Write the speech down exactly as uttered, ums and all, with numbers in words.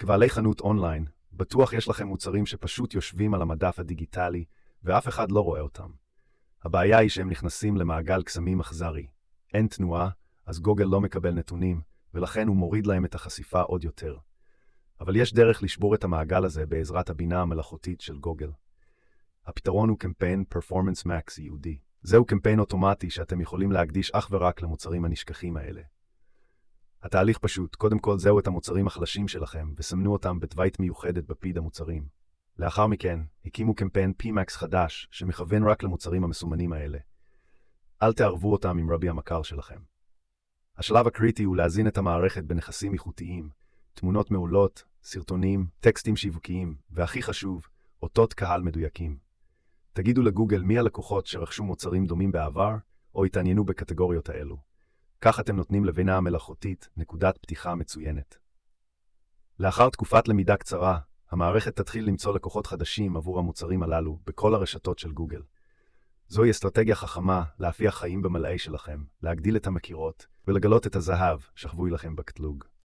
כבעלי חנות אונליין, בטוח יש לכם מוצרים שפשוט יושבים על המדף הדיגיטלי, ואף אחד לא רואה אותם. הבעיה היא שהם נכנסים למעגל קסמים אכזרי. אין תנועה, אז גוגל לא מקבל נתונים, ולכן הוא מוריד להם את החשיפה עוד יותר. אבל יש דרך לשבור את המעגל הזה בעזרת הבינה המלאכותית של גוגל. הפתרון הוא קמפיין Performance Max ייעודי. זהו קמפיין אוטומטי שאתם יכולים להקדיש אך ורק למוצרים הנשכחים האלה. התהליך פשוט, קודם כל זהו את המוצרים החלשים שלכם, וסמנו אותם בתווית מיוחדת בפיד המוצרים. לאחר מכן, הקימו קמפיין פי מקס חדש, שמכוון רק למוצרים המסומנים האלה. אל תערבו אותם עם רבי המכר שלכם. השלב הקריטי הוא להזין את המערכת בנכסים איכותיים, תמונות מעולות, סרטונים, טקסטים שיווקיים, והכי חשוב, אותות קהל מדויקים. תגידו לגוגל מי הלקוחות שרכשו מוצרים דומים בעבר, או התעניינו בקטגוריות האלו. כך אתם נותנים לבינה המלאכותית נקודת פתיחה מצוינת. לאחר תקופת למידה קצרה, המערכת תתחיל למצוא לקוחות חדשים עבור המוצרים הללו בכל הרשתות של גוגל. זוהי אסטרטגיה חכמה להפיח חיים במלאי שלכם, להגדיל את המכירות ולגלות את הזהב שחבוי לכם בקטלוג.